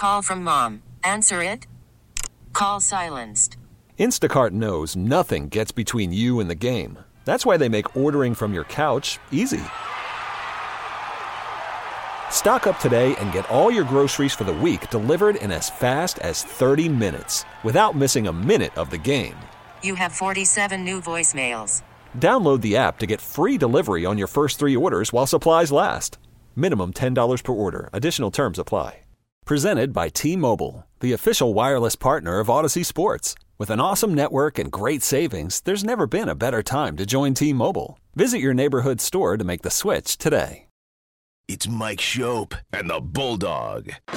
Call from mom. Answer it. Call silenced. Instacart knows nothing gets between you and the game. That's why they make ordering from your couch easy. Stock up today and get all your groceries for the week delivered in as fast as 30 minutes without missing a minute of the game. You have 47 new voicemails. Download the app to get free delivery on your first 3 orders while supplies last. Minimum $10 per order. Additional terms apply. Presented by T-Mobile, the official wireless partner of Odyssey Sports. With an awesome network and great savings, there's never been a better time to join T-Mobile. Visit your neighborhood store to make the switch today. It's Mike Schopp and the Bulldog. My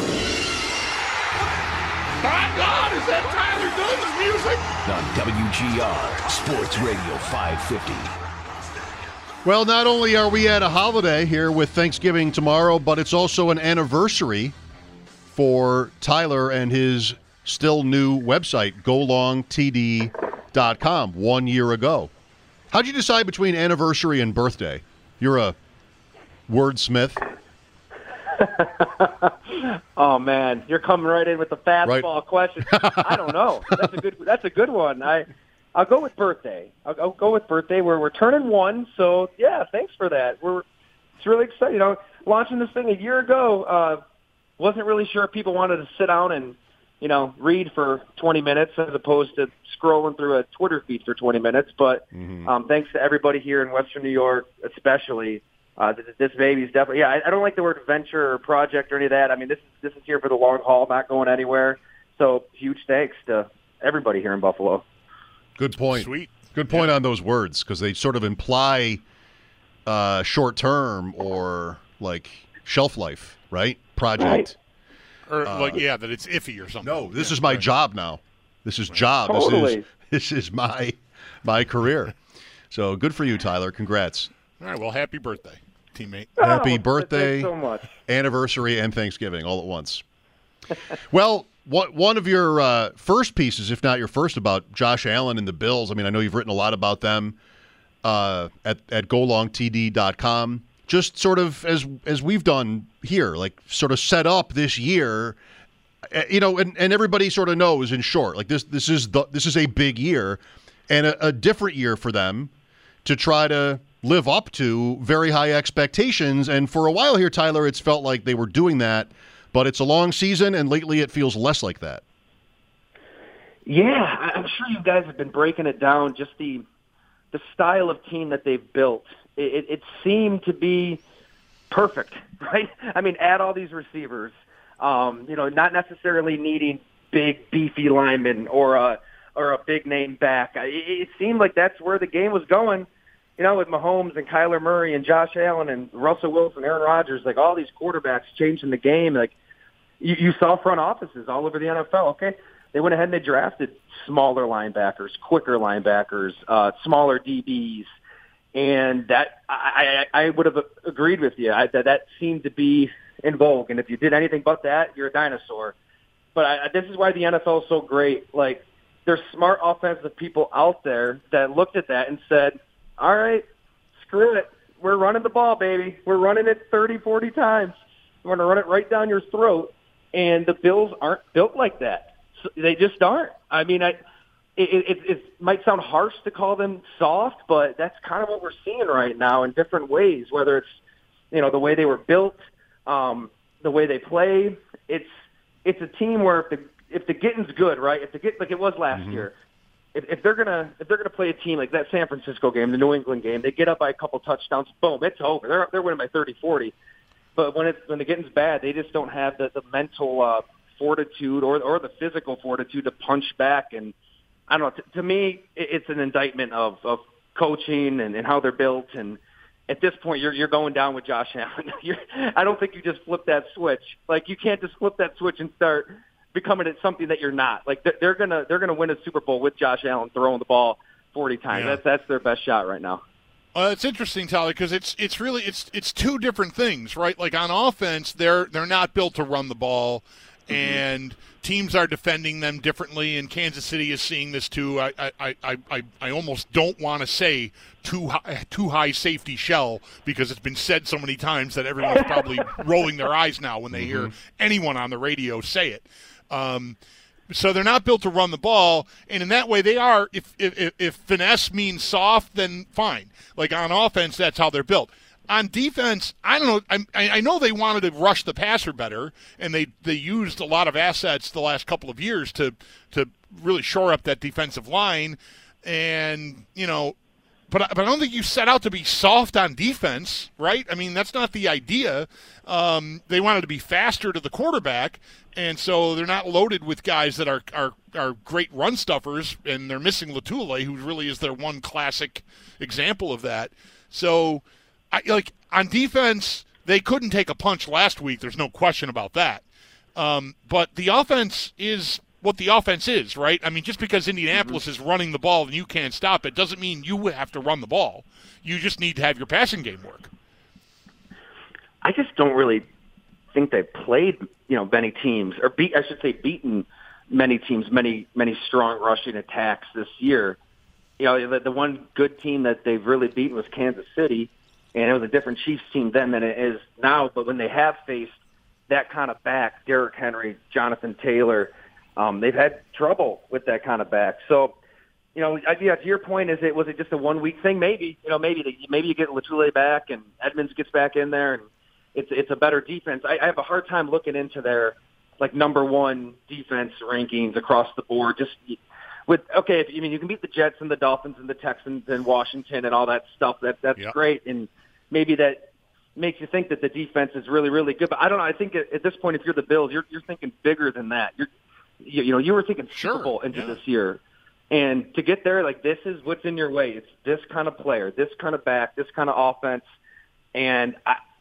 God, is that Tyler Douglas music? On WGR Sports Radio 550. Well, not only are we at a holiday here with Thanksgiving tomorrow, but it's also an anniversary for Tyler and his still new website, golongtd.com, 1 year ago. How'd you decide between anniversary and birthday? You're a wordsmith. Oh man, you're coming right in with the fastball question. I don't know. That's a good one. I'll go with birthday. I'll go with birthday. We're turning 1, so yeah, thanks for that. It's really exciting. You know, launching this thing a year ago, wasn't really sure if people wanted to sit down and, you know, read for 20 minutes as opposed to scrolling through a Twitter feed for 20 minutes. But thanks to everybody here in Western New York, especially. This baby's definitely, I don't like the word venture or project or any of that. I mean, this is here for the long haul, not going anywhere. So huge thanks to everybody here in Buffalo. Good point. Sweet. Good point on those words, because they sort of imply short term or like shelf life, right? Project. Right. Or that it's iffy or something. No, this is my job now. This is job. Totally. This is my career. So good for you, Tyler. Congrats. All right, well, happy birthday, teammate. Happy birthday, thanks so much. Anniversary, and Thanksgiving all at once. Well, one of your first pieces, if not your first, about Josh Allen and the Bills. I mean, I know you've written a lot about them at golongtd.com. Just sort of as we've done here, like sort of set up this year, you know, and everybody sort of knows in short, like this is a big year and a different year for them to try to live up to very high expectations. And for a while here, Tyler, it's felt like they were doing that, but it's a long season, and lately it feels less like that. Yeah, I'm sure you guys have been breaking it down, just the style of team that they've built. It seemed to be perfect, right? I mean, add all these receivers, you know, not necessarily needing big, beefy linemen or a big name back. It seemed like that's where the game was going. You know, with Mahomes and Kyler Murray and Josh Allen and Russell Wilson, Aaron Rodgers, like all these quarterbacks changing the game. Like you saw front offices all over the NFL. Okay, they went ahead and they drafted smaller linebackers, quicker linebackers, smaller DBs, and that I would have agreed with you. That seemed to be in vogue. And if you did anything but that, you're a dinosaur. But this is why the NFL is so great. Like there's smart offensive people out there that looked at that and said, all right, screw it. We're running the ball, baby. We're running it 30, 40 times. We're going to run it right down your throat. And the Bills aren't built like that. So they just aren't. I mean, it might sound harsh to call them soft, but that's kind of what we're seeing right now in different ways, whether it's, you know, the way they were built, the way they play. It's a team where if the getting's good, right, like it was last year, if they're gonna play a team like that San Francisco game, the New England game, they get up by a couple touchdowns, boom, it's over. They're winning by 30, 40. But when the getting's bad, they just don't have the mental fortitude or the physical fortitude to punch back. And I don't know. To me, it's an indictment of coaching and how they're built. And at this point, you're going down with Josh Allen. I don't think you just flip that switch. Like you can't just flip that switch and start becoming it something that you're not. Like they're gonna win a Super Bowl with Josh Allen throwing the ball 40 times. Yeah. That's their best shot right now. It's interesting, Tyler, because it's really two different things, right? Like on offense, they're not built to run the ball, and teams are defending them differently, and Kansas City is seeing this too. I almost don't want to say too high safety shell, because it's been said so many times that everyone's probably rolling their eyes now when they hear anyone on the radio say it. So they're not built to run the ball, and in that way they are. If finesse means soft, then fine. Like on offense, that's how they're built. On defense, I don't know. I know they wanted to rush the passer better, and they used a lot of assets the last couple of years to really shore up that defensive line. And, but I don't think you set out to be soft on defense, right? I mean, that's not the idea. They wanted to be faster to the quarterback, and so they're not loaded with guys that are great run stuffers, and they're missing Latulle, who really is their one classic example of that. So, on defense, they couldn't take a punch last week. There's no question about that. But the offense is what the offense is, right? I mean, just because Indianapolis is running the ball and you can't stop it doesn't mean you have to run the ball. You just need to have your passing game work. I just don't really think they've played, many teams, or beaten many teams, many strong rushing attacks this year. The one good team that they've really beaten was Kansas City, and it was a different Chiefs team then than it is now. But when they have faced that kind of back, Derrick Henry, Jonathan Taylor, they've had trouble with that kind of back. So, to your point, was it just a 1 week thing? Maybe, maybe you get Latulle back and Edmonds gets back in there, and it's a better defense. I have a hard time looking into their number one defense rankings across the board. Just you can beat the Jets and the Dolphins and the Texans and Washington and all that stuff. That's great, and maybe that makes you think that the defense is really, really good. But I don't know. I think at this point, if you're the Bills, you're thinking bigger than that. You were thinking Super Bowl into this year. And to get there, this is what's in your way. It's this kind of player, this kind of back, this kind of offense. And,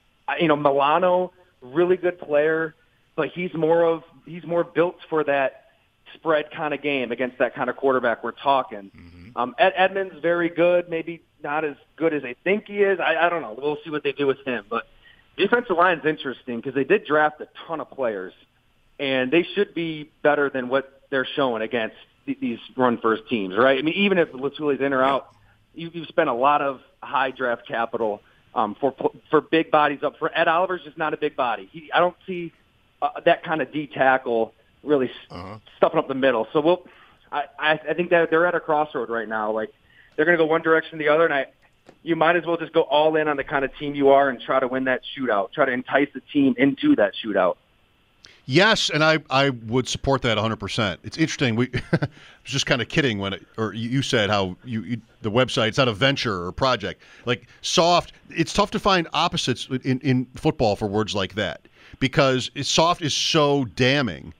Milano, really good player, but he's more built for that spread kind of game against that kind of quarterback we're talking. Edmonds, very good, maybe not as good as they think he is. I don't know. We'll see what they do with him. But defensive line is interesting because they did draft a ton of players, and they should be better than what they're showing against these run-first teams, right? I mean, even if Latulle's in or out, you've spent a lot of high draft capital for big bodies up. For Ed Oliver's just not a big body. I don't see that kind of D tackle really stuffing up the middle. So I think that they're at a crossroad right now. They're going to go one direction or the other, and you might as well just go all in on the kind of team you are and try to win that shootout, try to entice the team into that shootout. Yes, and I would support that 100%. It's interesting. I was just kind of kidding when you said how the website's not a venture or project. Soft, it's tough to find opposites in football for words like that because soft is so damning.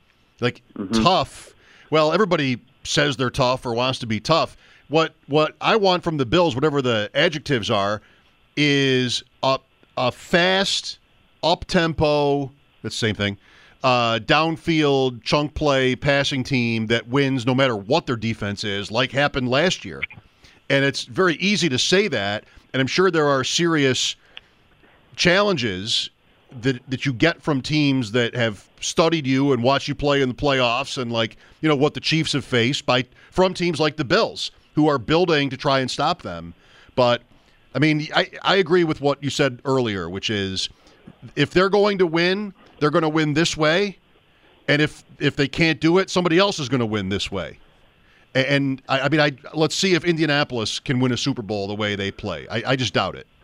Tough, well, everybody says they're tough or wants to be tough. What I want from the Bills, whatever the adjectives are, is a fast, up-tempo, that's the same thing, downfield, chunk play, passing team that wins no matter what their defense is, like happened last year. And it's very easy to say that, and I'm sure there are serious challenges that you get from teams that have studied you and watched you play in the playoffs and what the Chiefs have faced from teams like the Bills who are building to try and stop them. But, I mean, I agree with what you said earlier, which is if they're going to win, they're going to win this way, and if they can't do it, somebody else is going to win this way. And let's see if Indianapolis can win a Super Bowl the way they play. I just doubt it.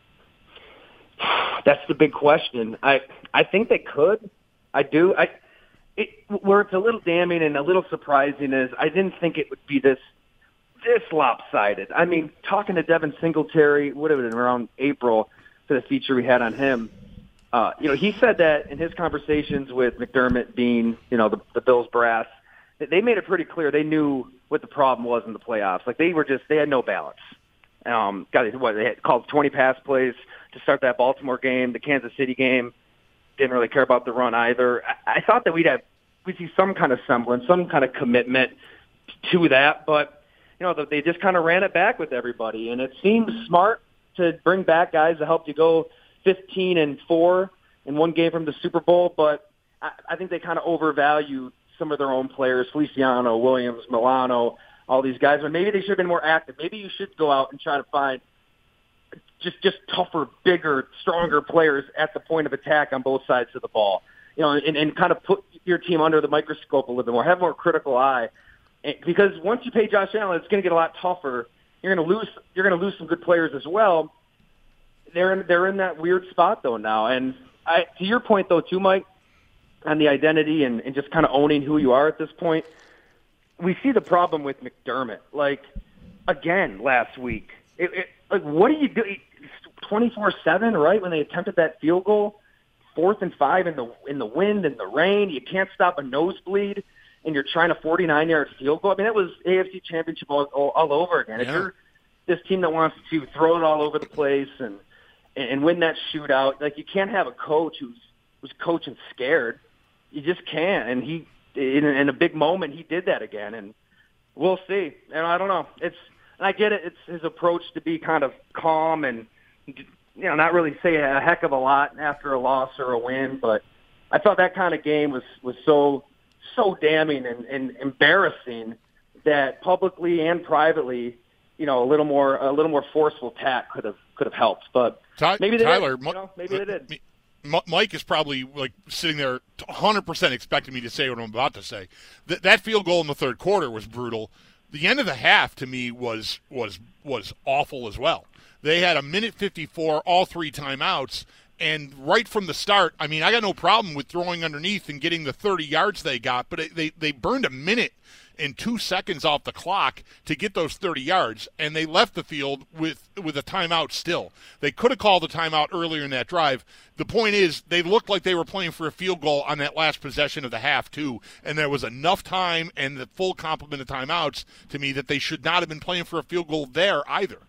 That's the big question. I think they could. I do. Where it's a little damning and a little surprising is I didn't think it would be this lopsided. I mean, talking to Devin Singletary, would have been around April for the feature we had on him. He said that in his conversations with McDermott, Bean, the Bills brass, they made it pretty clear they knew what the problem was in the playoffs. They had no balance. They had called 20 pass plays to start that Baltimore game, the Kansas City game. Didn't really care about the run either. I thought that we'd see some kind of semblance, some kind of commitment to that, but they just kind of ran it back with everybody, and it seems smart to bring back guys that helped you go 15-4 in one game from the Super Bowl, but I think they kind of overvalue some of their own players, Feliciano, Williams, Milano, all these guys. But maybe they should have been more active. Maybe you should go out and try to find just tougher, bigger, stronger players at the point of attack on both sides of the ball. You know, and kind of put your team under the microscope a little bit more, have a more critical eye. Because once you pay Josh Allen, it's going to get a lot tougher. You're going to lose some good players as well. They're in that weird spot though now. And to your point though too, Mike, on the identity and just kind of owning who you are at this point, we see the problem with McDermott. Like again last week, like what do you do? 24/7, right? When they attempted that field goal, 4th and 5 in the wind and the rain, you can't stop a nosebleed, and you're trying a 49-yard field goal. I mean, that was AFC Championship all over again. Yeah. If you're this team that wants to throw it all over the place and win that shootout, like you can't have a coach who's coaching scared. You just can't. And he, in a big moment, he did that again. And we'll see. And I don't know. I get it. It's his approach to be kind of calm and, not really say a heck of a lot after a loss or a win. But I thought that kind of game was so damning and embarrassing that publicly and privately, a little more forceful tack could have helped. But maybe they Tyler, did. Maybe they did. Mike is probably like sitting there 100% expecting me to say what I'm about to say. That field goal in the third quarter was brutal. The end of the half to me was awful as well. They had 1:54, all 3 timeouts, and right from the start, I mean, I got no problem with throwing underneath and getting the 30 yards they got, but they burned 1 minute and 2 seconds off the clock to get those 30 yards, and they left the field with a timeout still. They could have called a timeout earlier in that drive. The point is, they looked like they were playing for a field goal on that last possession of the half, too, and there was enough time and the full complement of timeouts to me that they should not have been playing for a field goal there either.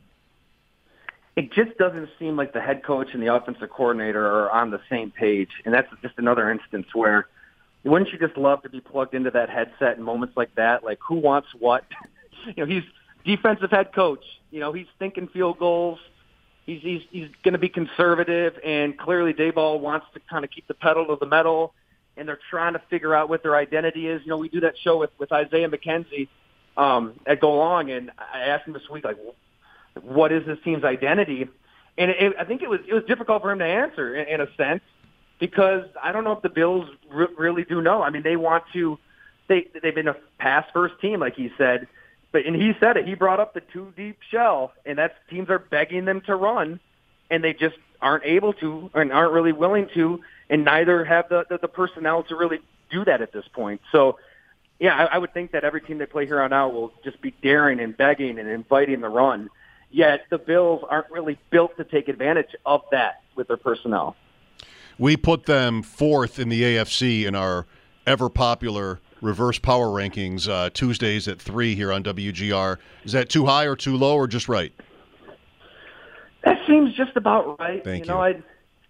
It just doesn't seem like the head coach and the offensive coordinator are on the same page, and that's just another instance where wouldn't you just love to be plugged into that headset in moments like that? Like, who wants what? He's defensive head coach. He's thinking field goals. He's going to be conservative, and clearly Daboll wants to kind of keep the pedal to the metal, and they're trying to figure out what their identity is. We do that show with Isaiah McKenzie at Go Long, and I asked him this week, like, what is this team's identity? And I think it was difficult for him to answer in a sense, because I don't know if the Bills really do know. I mean, they want to. They've been a pass-first team, like he said, and he said it. He brought up the 2-deep shell, and that's teams are begging them to run, and they just aren't able to, and aren't really willing to, and neither have the personnel to really do that at this point. So, yeah, I would think that every team they play here on out will just be daring and begging and inviting the run. Yet the Bills aren't really built to take advantage of that with their personnel. We put them 4th in the AFC in our ever-popular reverse power rankings Tuesdays at 3 here on WGR. Is that too high or too low or just right? That seems just about right. Thank you. I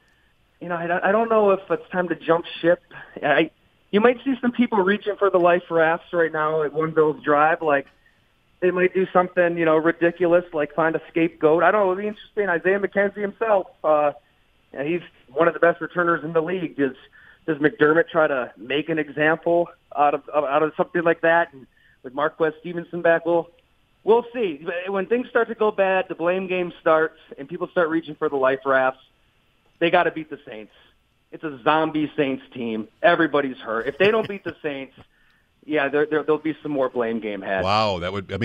don't know if it's time to jump ship. You might see some people reaching for the life rafts right now at One Bills Drive, like, they might do something, ridiculous, like find a scapegoat. I don't know. It'd be interesting. Isaiah McKenzie himself, he's one of the best returners in the league. Does McDermott try to make an example out of something like that? And with Marquez Stevenson back, we'll see. When things start to go bad, the blame game starts, and people start reaching for the life rafts. They got to beat the Saints. It's a zombie Saints team. Everybody's hurt. If they don't beat the Saints, yeah, there'll be some more blame game had. Wow,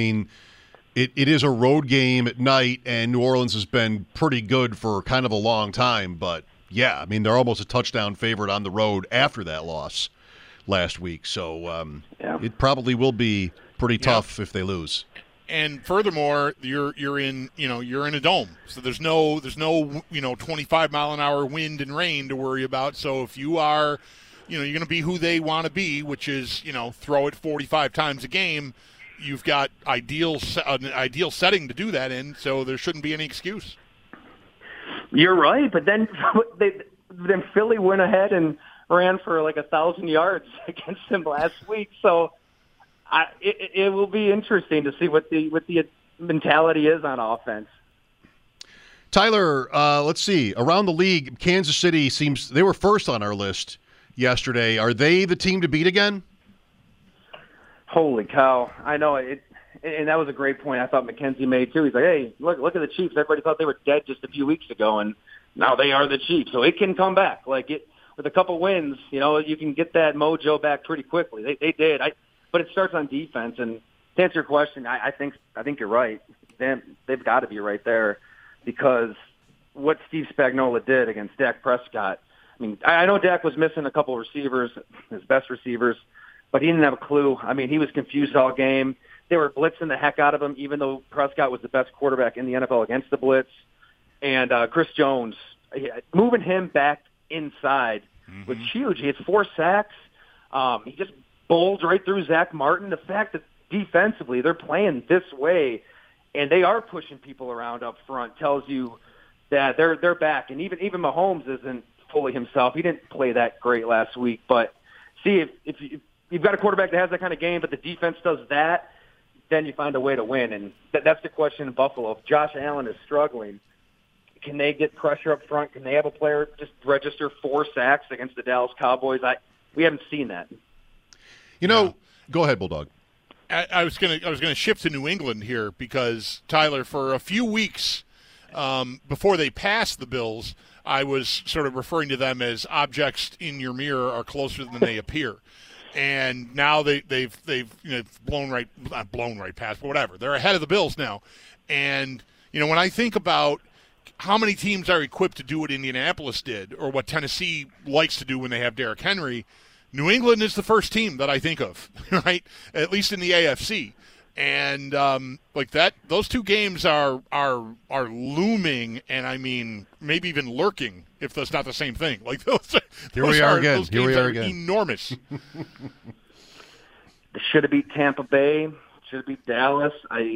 it is a road game at night, and New Orleans has been pretty good for kind of a long time. But, yeah, they're almost a touchdown favorite on the road after that loss last week. So It probably will be pretty tough if they lose. And furthermore, you're in a dome, so there's no 25-mile-an-hour wind and rain to worry about. So if you are you're going to be who they want to be, which is, throw it 45 times a game. You've got an ideal setting to do that in, so there shouldn't be any excuse. You're right, but then Philly went ahead and ran for like 1,000 yards against them last week. So it will be interesting to see what the mentality is on offense. Tyler, let's see. Around the league, Kansas City they were first on our list yesterday. Are they the team to beat again? Holy cow. I know it. And that was a great point I thought McKenzie made, too. He's like, hey, look at the Chiefs. Everybody thought they were dead just a few weeks ago, and now they are the Chiefs. So it can come back. Like, with a couple wins, you can get that mojo back pretty quickly. They did. But it starts on defense. And to answer your question, I think you're right. They've got to be right there because what Steve Spagnuolo did against Dak Prescott. I mean, I know Dak was missing a couple receivers, his best receivers, but he didn't have a clue. I mean, he was confused all game. They were blitzing the heck out of him, even though Prescott was the best quarterback in the NFL against the blitz. And Chris Jones, moving him back inside was huge. He had 4 sacks. He just bowled right through Zach Martin. The fact that defensively they're playing this way and they are pushing people around up front tells you that they're back. And even Mahomes isn't fully himself. He didn't play that great last week. But see, if you've got a quarterback that has that kind of game, but the defense does that, then you find a way to win. And that's the question in Buffalo. If Josh Allen is struggling, can they get pressure up front? Can they have a player just register 4 sacks against the Dallas Cowboys? We haven't seen that. Go ahead, Bulldog. I was gonna shift to New England here because, Tyler, for a few weeks before they passed the Bills, I was sort of referring to them as objects in your mirror are closer than they appear. And now they've blown right past, but whatever. They're ahead of the Bills now. And, when I think about how many teams are equipped to do what Indianapolis did or what Tennessee likes to do when they have Derrick Henry, New England is the first team that I think of, right? At least in the AFC. And those 2 games are looming, and I mean maybe even lurking, if that's not the same thing. Like those games are enormous. They should have beat Tampa Bay. Should have beat Dallas.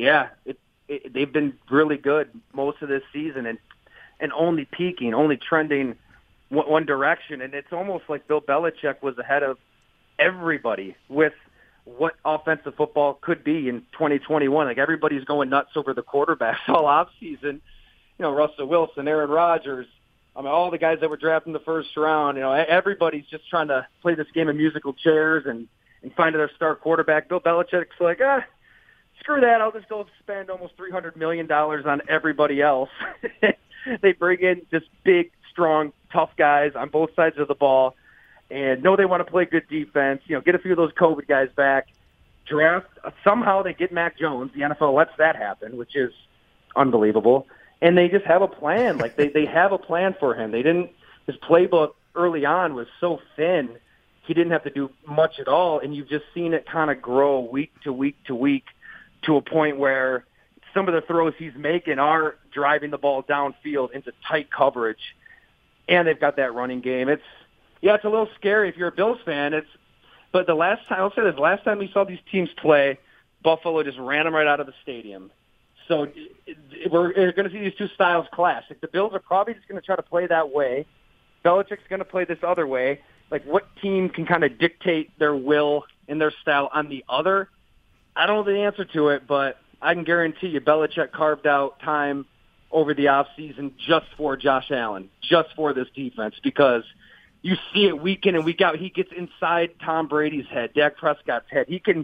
They've been really good most of this season, and only peaking, only trending one direction. And it's almost like Bill Belichick was ahead of everybody with what offensive football could be in 2021. Like, everybody's going nuts over the quarterbacks all offseason. Russell Wilson, Aaron Rodgers, all the guys that were drafted in the first round. Everybody's just trying to play this game of musical chairs and find their star quarterback. Bill Belichick's like, screw that. I'll just go spend almost $300 million on everybody else. They bring in just big, strong, tough guys on both sides of the ball and know they want to play good defense, get a few of those COVID guys back, draft. Somehow they get Mac Jones. The NFL lets that happen, which is unbelievable. And they just have a plan. Like, they have a plan for him. His playbook early on was so thin, he didn't have to do much at all. And you've just seen it kind of grow week to week to week to a point where some of the throws he's making are driving the ball downfield into tight coverage. And they've got that running game. It's a little scary if you're a Bills fan. But the last time we saw these teams play, Buffalo just ran them right out of the stadium. So we're going to see these 2 styles clash. Like, the Bills are probably just going to try to play that way. Belichick's going to play this other way. Like, what team can kind of dictate their will and their style on the other? I don't know the answer to it, but I can guarantee you Belichick carved out time over the offseason just for Josh Allen, just for this defense, because you see it week in and week out. He gets inside Tom Brady's head, Dak Prescott's head. He can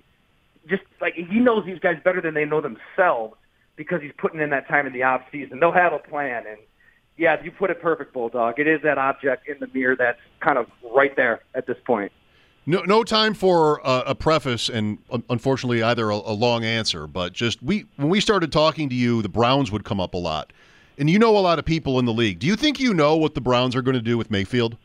he knows these guys better than they know themselves because he's putting in that time in the offseason. They'll have a plan. And, you put it perfect, Bulldog. It is that object in the mirror that's kind of right there at this point. No time for a preface and, unfortunately, either a long answer. But just when we started talking to you, the Browns would come up a lot. And you know a lot of people in the league. Do you think you know what the Browns are going to do with Mayfield?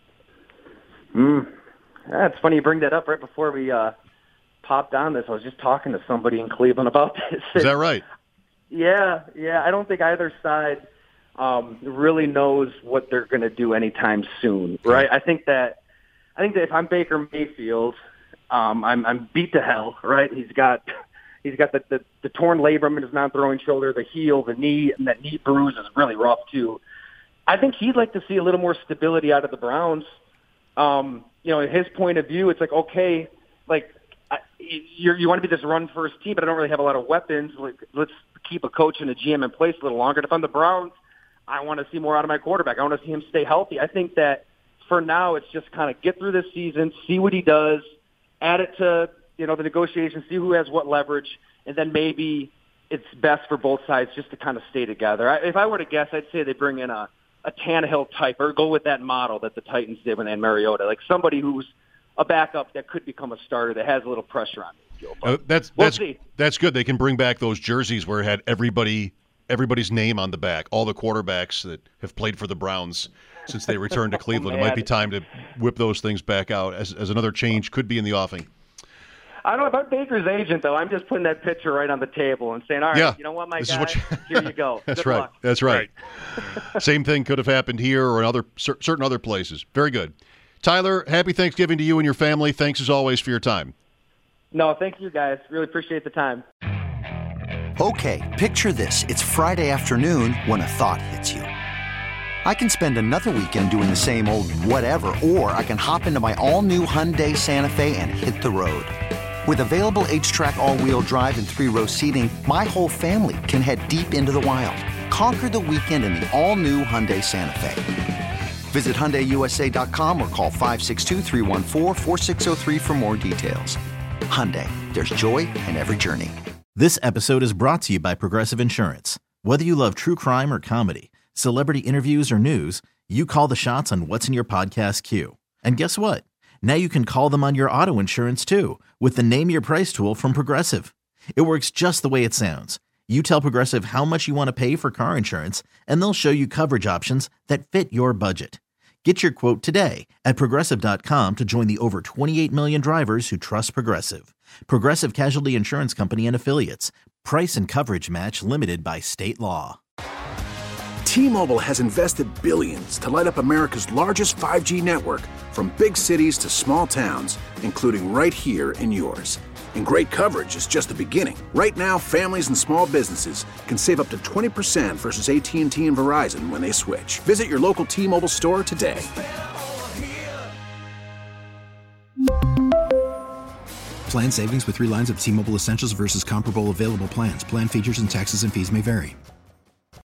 It's funny you bring that up right before we popped on this. I was just talking to somebody in Cleveland about this. Is that right? Yeah. I don't think either side really knows what they're going to do anytime soon, right? I think that if I'm Baker Mayfield, I'm beat to hell, right? He's got the torn labrum in his non-throwing shoulder, the heel, the knee, and that knee bruise is really rough too. I think he'd like to see a little more stability out of the Browns. In his point of view, it's like, okay, like you want to be this run-first team, but I don't really have a lot of weapons. Like, let's keep a coach and a GM in place a little longer. And if I'm the Browns, I want to see more out of my quarterback. I want to see him stay healthy. I think that for now, it's just kind of get through this season, see what he does, add it to, the negotiations, see who has what leverage, and then maybe it's best for both sides just to kind of stay together. If I were to guess, I'd say they bring in a Tannehill type, or go with that model that the Titans did when they had Mariota, like somebody who's a backup that could become a starter that has a little pressure on him. That's good. They can bring back those jerseys where it had everybody's name on the back, all the quarterbacks that have played for the Browns since they returned to Cleveland. It might be time to whip those things back out as another change could be in the offing. I don't know about Baker's agent, though. I'm just putting that picture right on the table and saying, all right, you know what, my guy, here you go. That's good right. luck. That's right. Same thing could have happened here or in certain other places. Very good. Tyler, happy Thanksgiving to you and your family. Thanks, as always, for your time. No, thank you, guys. Really appreciate the time. Okay, picture this. It's Friday afternoon when a thought hits you. I can spend another weekend doing the same old whatever, or I can hop into my all-new Hyundai Santa Fe and hit the road. With available H-Track all-wheel drive and 3-row seating, my whole family can head deep into the wild. Conquer the weekend in the all-new Hyundai Santa Fe. Visit HyundaiUSA.com or call 562-314-4603 for more details. Hyundai, there's joy in every journey. This episode is brought to you by Progressive Insurance. Whether you love true crime or comedy, celebrity interviews or news, you call the shots on what's in your podcast queue. And guess what? Now you can call them on your auto insurance too with the Name Your Price tool from Progressive. It works just the way it sounds. You tell Progressive how much you want to pay for car insurance, and they'll show you coverage options that fit your budget. Get your quote today at Progressive.com to join the over 28 million drivers who trust Progressive. Progressive Casualty Insurance Company and Affiliates. Price and coverage match limited by state law. T-Mobile has invested billions to light up America's largest 5G network, from big cities to small towns, including right here in yours. And great coverage is just the beginning. Right now, families and small businesses can save up to 20% versus AT&T and Verizon when they switch. Visit your local T-Mobile store today. Plan savings with 3 lines of T-Mobile Essentials versus comparable available plans. Plan features and taxes and fees may vary.